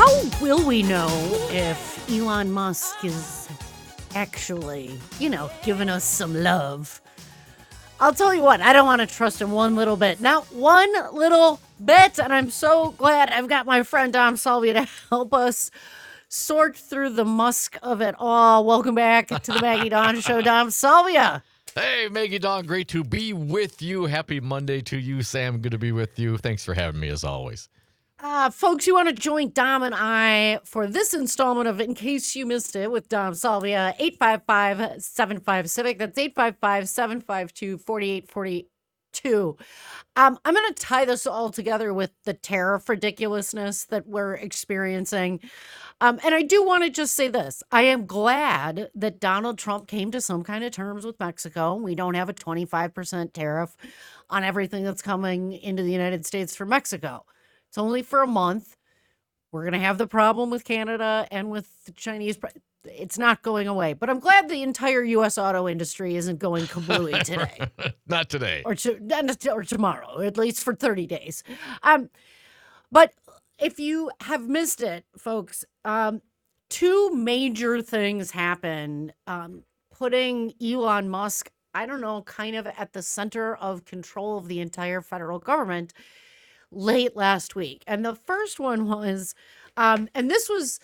How will we know if Elon Musk is actually, giving us some love? I'll tell you what, I don't want to trust him one little bit. Not one little bit. And I'm so glad I've got my friend Dom Salvia to help us sort through the Musk of it all. Welcome back to the Maggie Dawn Show, Dom Salvia. Hey, Maggie Dawn, great to be with you. Happy Monday to you, Sam. Good to be with you. Thanks for having me, as always. Folks, you want to join Dom and I for this installment of In Case You Missed It with Dom Salvia, 855-75-CIVIC. That's 855-752-4842. I'm going to tie this all together with the tariff ridiculousness that we're experiencing. And I do want to just say this. I am glad that Donald Trump came to some kind of terms with Mexico. We don't have a 25% tariff on everything that's coming into the United States from Mexico. It's only for a month. We're going to have the problem with Canada and with the Chinese. It's not going away. But I'm glad the entire U.S. auto industry isn't going kablooey today. Not today. Or tomorrow, at least for 30 days. But if you have missed it, folks, two major things happen, putting Elon Musk, I don't know, kind of at the center of control of the entire federal government late last week. And the first one was, and this was,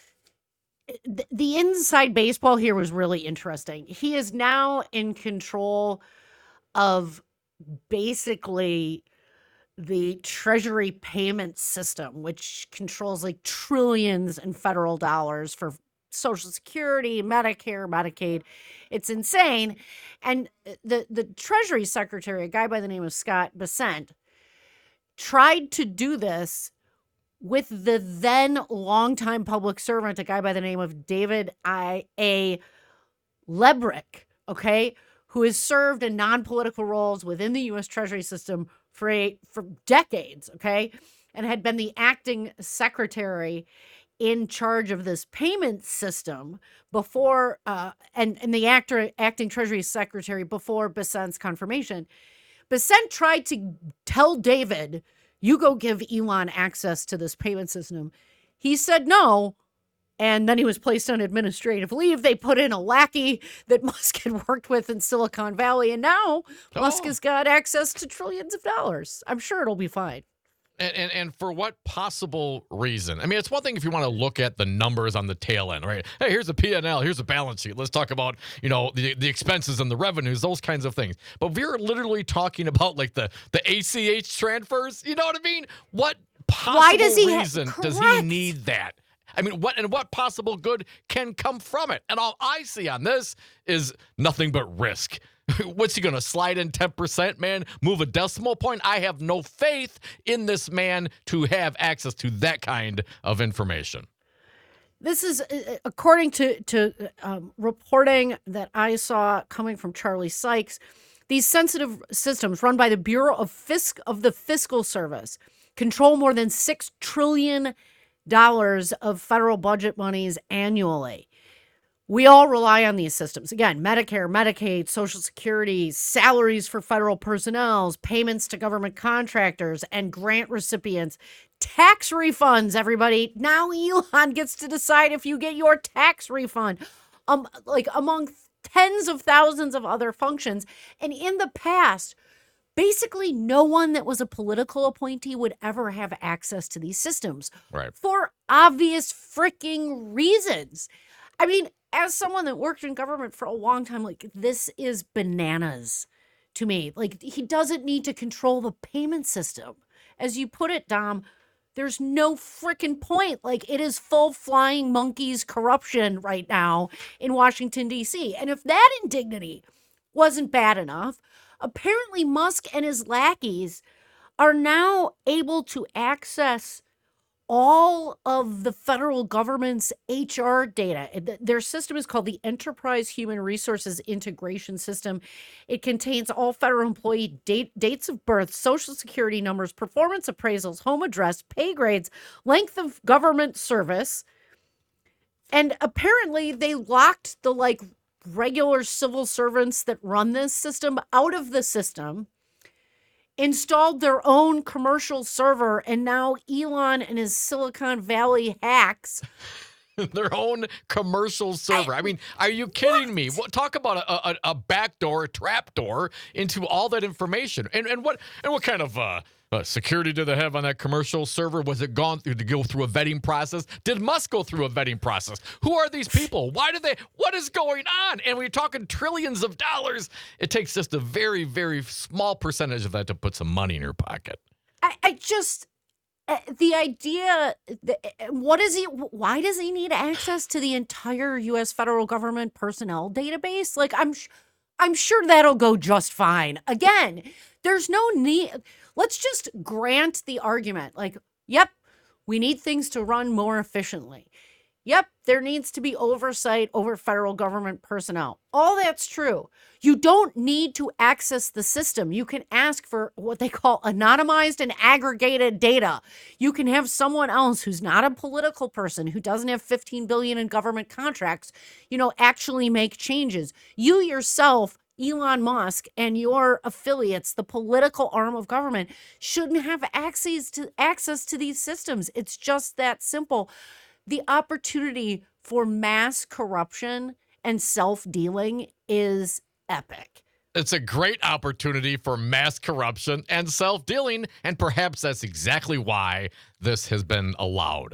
the inside baseball here was really interesting. He is now in control of basically the Treasury payment system, which controls like trillions in federal dollars for Social Security, Medicare, Medicaid. It's insane. And the Treasury Secretary, a guy by the name of Scott Bessent, tried to do this with the then longtime public servant, a guy by the name of David A. Lebrick, okay, who has served in non-political roles within the U.S. Treasury system for decades, okay, and had been the acting secretary in charge of this payment system before, and the acting Treasury secretary before Bessent's confirmation. Bessent tried to tell David, you go give Elon access to this payment system. He said no, and then he was placed on administrative leave. They put in a lackey that Musk had worked with in Silicon Valley, and now Musk has got access to trillions of dollars. I'm sure it'll be fine. And for what possible reason? I mean, it's one thing if you want to look at the numbers on the tail end, right? Hey, here's a P&L, here's a balance sheet. Let's talk about, the expenses and the revenues, those kinds of things. But we're literally talking about like the ACH transfers. You know what I mean? What possible reason does he need that? I mean, what possible good can come from it? And all I see on this is nothing but risk. What's he going to slide in 10%, man? Move a decimal point? I have no faith in this man to have access to that kind of information. This is according to reporting that I saw coming from Charlie Sykes. These sensitive systems run by the Bureau of the Fiscal Service control more than $6 trillion of federal budget monies annually. We all rely on these systems. Again, Medicare, Medicaid, Social Security, salaries for federal personnel, payments to government contractors and grant recipients, tax refunds, everybody. Now Elon gets to decide if you get your tax refund, like among tens of thousands of other functions. And in the past, basically no one that was a political appointee would ever have access to these systems. Right. For obvious freaking reasons. I mean, as someone that worked in government for a long time, like, this is bananas to me. Like, he doesn't need to control the payment system. As you put it, Dom, there's no freaking point. Like, it is full flying monkeys corruption right now in Washington, D.C. And if that indignity wasn't bad enough, apparently Musk and his lackeys are now able to access all of the federal government's HR data. Their system is called the Enterprise Human Resources Integration System. It contains all federal employee dates of birth, social security numbers, performance appraisals, home address, pay grades, length of government service. And apparently they locked the regular civil servants that run this system out of the system installed their own commercial server, and now Elon and his Silicon Valley hacks. Their own commercial server. I mean, are you kidding me? Talk about a backdoor, a trapdoor into all that information. And what kind of security did they have on that commercial server? Was it gone through to go through a vetting process? Did Musk go through a vetting process? Who are these people? Why did they? What is going on? And we're talking trillions of dollars. It takes just a very, very small percentage of that to put some money in your pocket. I just the idea that, why does he need access to the entire US federal government personnel database? Like I'm sure that'll go just fine. Again, there's no need. Let's just grant the argument. Like, yep, we need things to run more efficiently. Yep, there needs to be oversight over federal government personnel. All that's true. You don't need to access the system. You can ask for what they call anonymized and aggregated data. You can have someone else who's not a political person, who doesn't have 15 billion in government contracts, actually make changes. You yourself, Elon Musk, and your affiliates, the political arm of government, shouldn't have access to these systems. It's just that simple. The opportunity for mass corruption and self-dealing is epic. It's a great opportunity for mass corruption and self-dealing, and perhaps that's exactly why this has been allowed.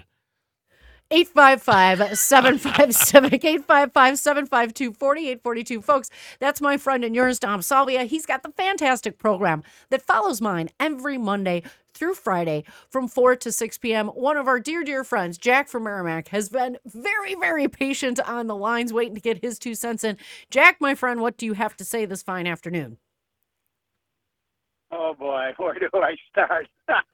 855-752-4842. Folks, that's my friend and yours, Dom Salvia. He's got the fantastic program that follows mine every Monday through Friday from 4 to 6 p.m. One of our dear friends, Jack from Merrimack, has been very, very patient on the lines waiting to get his 2 cents in. Jack, my friend, what do you have to say this fine afternoon? Oh, boy, where do I start?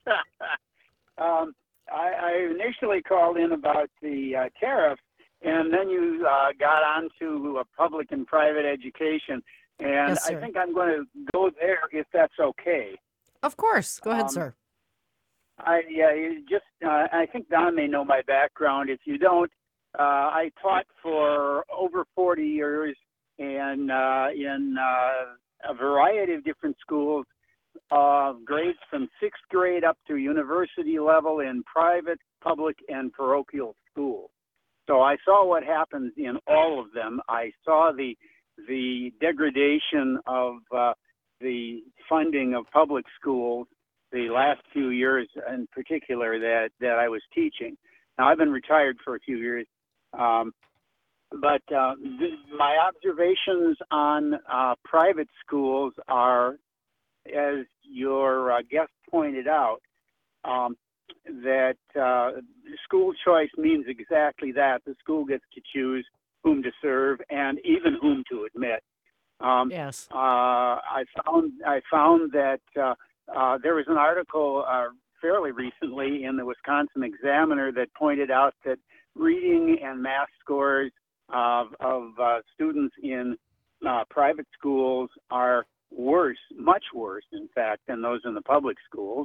I initially called in about the tariff, and then you got on to public and private education. And Yes, sir. I think I'm going to go there if that's okay. Of course. Go ahead, sir. I think Don may know my background. If you don't, I taught for over 40 years and in a variety of different schools, grades from 6th grade up to university level in private, public, and parochial schools. So I saw what happens in all of them. I saw the degradation of the funding of public schools the last few years in particular that I was teaching. Now, I've been retired for a few years, but my observations on private schools are, as your guest pointed out, that school choice means exactly that. The school gets to choose whom to serve and even whom to admit. Yes. I found that there was an article fairly recently in the Wisconsin Examiner that pointed out that reading and math scores of students in private schools are worse, much worse, in fact, than those in the public schools.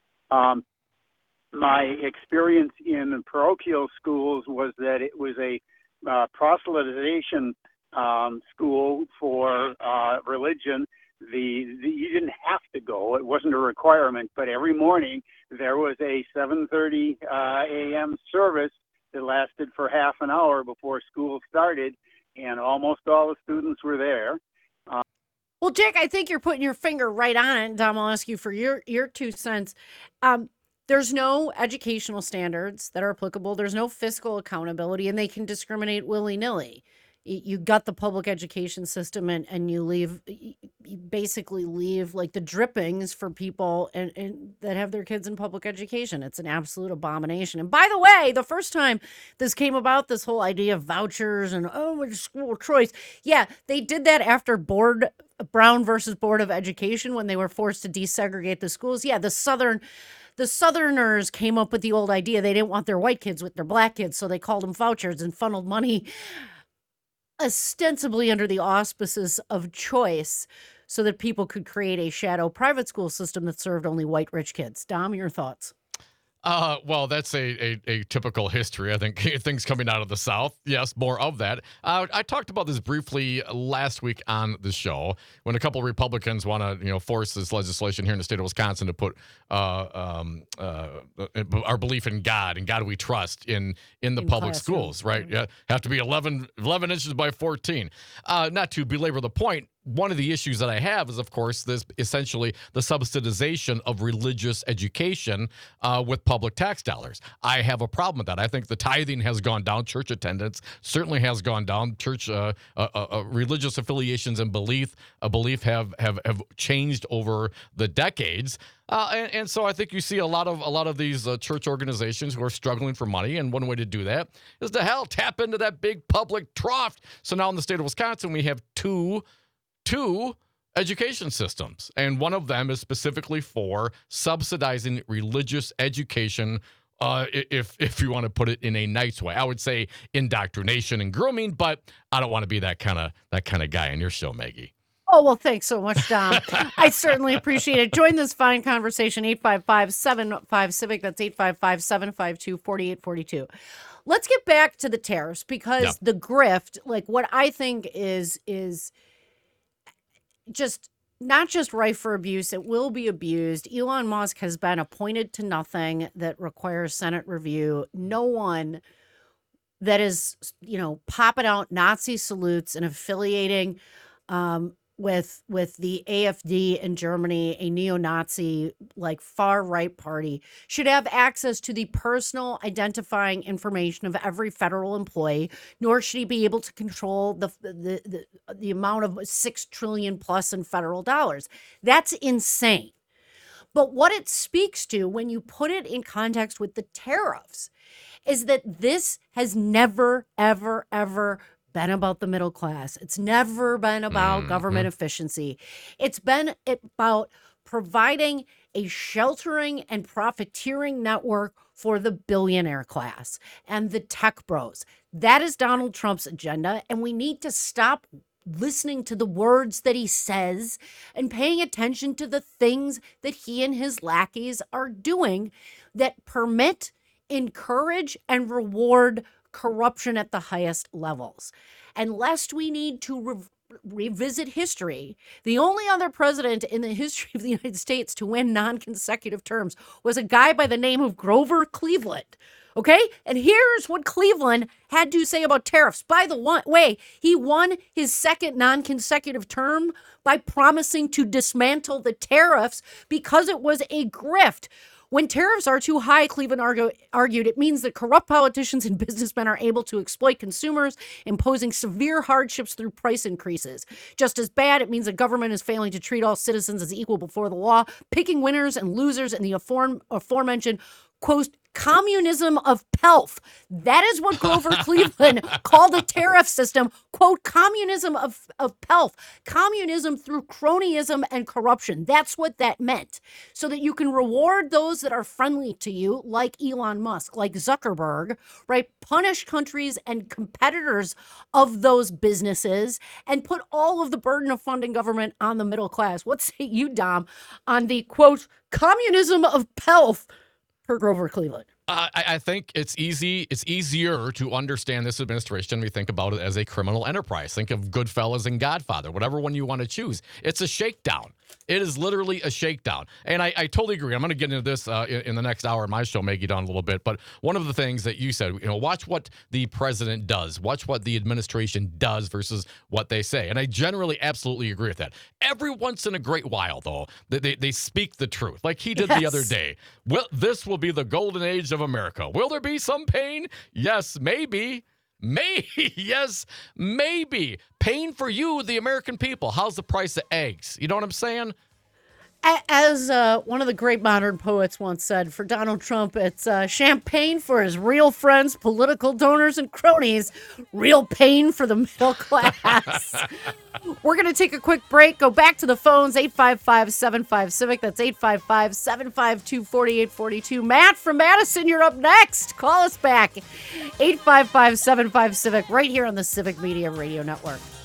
My experience in parochial schools was that it was a proselytization school for religion. You didn't have to go; it wasn't a requirement. But every morning there was a 7:30 a.m. service that lasted for half an hour before school started, and almost all the students were there. Well, Jack, I think you're putting your finger right on it. And Dom, I'll ask you for your 2 cents. There's no educational standards that are applicable. There's no fiscal accountability, and they can discriminate willy-nilly. You gut the public education system and you basically leave like the drippings for people and that have their kids in public education. It's an absolute abomination. And by the way, the first time this came about, this whole idea of vouchers and school choice, yeah, they did that after Brown versus Board of Education when they were forced to desegregate the schools. Yeah, the Southerners came up with the old idea. They didn't want their white kids with their black kids, so they called them vouchers and funneled money ostensibly under the auspices of choice so that people could create a shadow private school system that served only white rich kids. Dom, your thoughts? Well, that's a typical history. I think things coming out of the South. Yes, more of that. I talked about this briefly last week on the show when a couple of Republicans want to, force this legislation here in the state of Wisconsin to put our belief in God and God we trust in the In public classrooms, schools, right? Yeah, have to be 11 inches by 14. Not to belabor the point. One of the issues that I have is, of course, this essentially the subsidization of religious education with public tax dollars. I have a problem with that. I think the tithing has gone down. Church attendance certainly has gone down. Church religious affiliations and belief have changed over the decades. And so I think you see a lot of these church organizations who are struggling for money, and one way to do that is to tap into that big public trough. So now in the state of Wisconsin, we have two education systems, and one of them is specifically for subsidizing religious education. If you want to put it in a nice way, I would say indoctrination and grooming, but I don't want to be that kind of guy on your show, Maggie. Oh, well, thanks so much, Dom. I certainly appreciate it. Join this fine conversation, 855-75-CIVIC. That's 855-752-4842. Let's get back to the tariffs because the grift, like what I think is just not just rife for abuse, it will be abused. Elon Musk has been appointed to nothing that requires Senate review. No one that is, popping out Nazi salutes and affiliating with the AfD in Germany, a neo-Nazi like far-right party, should have access to the personal identifying information of every federal employee, nor should he be able to control the amount of $6 trillion plus in federal dollars. That's insane. But what it speaks to when you put it in context with the tariffs is that this has never, ever, ever been about the middle class. It's never been about government efficiency. It's been about providing a sheltering and profiteering network for the billionaire class and the tech bros. That is Donald Trump's agenda, and we need to stop listening to the words that he says and paying attention to the things that he and his lackeys are doing that permit, encourage, and reward corruption at the highest levels. And lest we need to revisit history, the only other president in the history of the United States to win non-consecutive terms was a guy by the name of Grover Cleveland. Okay? And here's what Cleveland had to say about tariffs. By the way, he won his second non-consecutive term by promising to dismantle the tariffs because it was a grift. When tariffs are too high, Cleveland argued, it means that corrupt politicians and businessmen are able to exploit consumers, imposing severe hardships through price increases. Just as bad, it means the government is failing to treat all citizens as equal before the law, picking winners and losers in the aforementioned, quote, communism of pelf. That is what Grover Cleveland called a tariff system, quote, communism of pelf. Communism through cronyism and corruption. That's what that meant. So that you can reward those that are friendly to you, like Elon Musk, like Zuckerberg, right? Punish countries and competitors of those businesses and put all of the burden of funding government on the middle class. What say you, Dom, on the, quote, communism of pelf? Per Grover Cleveland. I think it's easier to understand this administration when we think about it as a criminal enterprise. Think of Goodfellas and Godfather, whatever one you want to choose. It's a shakedown. It is literally a shakedown. And I totally agree. I'm going to get into this in the next hour of my show, Maggie, down a little bit. But one of the things that you said, watch what the president does. Watch what the administration does versus what they say. And I generally absolutely agree with that. Every once in a great while, though, they speak the truth. Like he did the other day. Well, this will be the golden age of America. Will there be some pain? Yes, maybe. Yes, maybe. Pain for you, the American people. How's the price of eggs? You know what I'm saying? As one of the great modern poets once said, for Donald Trump, it's champagne for his real friends, political donors, and cronies. Real pain for the middle class. We're going to take a quick break. Go back to the phones, 855-75-CIVIC. That's 855-752-4842. Matt from Madison, you're up next. Call us back. 855-75-CIVIC right here on the Civic Media Radio Network.